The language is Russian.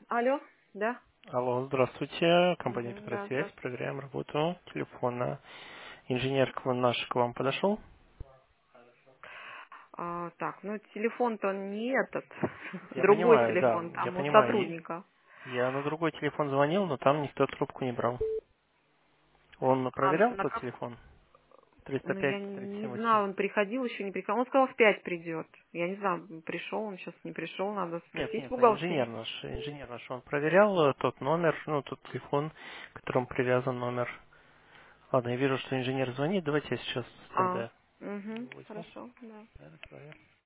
Алло, да? Алло, здравствуйте. Компания Мгм, да, Петросвязь. здравствуйте. Проверяем работу телефона. Инженер наш к вам подошел? Так, ну телефон-то не этот, Я другой понимаю, да, телефон, я там у понимаю. сотрудника. Я на другой телефон звонил, но там никто трубку не брал. Он А, проверял тот телефон? ну я 305, не 3787. знаю, он приходил, еще не приходил. Он сказал, в 5 придет. Я не знаю, пришел он сейчас, не пришел, надо Нет, спросить в нет, бухгалтерии. инженер наш, он проверял тот номер, ну, тот телефон, к которому привязан номер. Ладно, я вижу, что инженер звонит, давайте я сейчас А, стенда угу, возьму. хорошо, да. Проверь.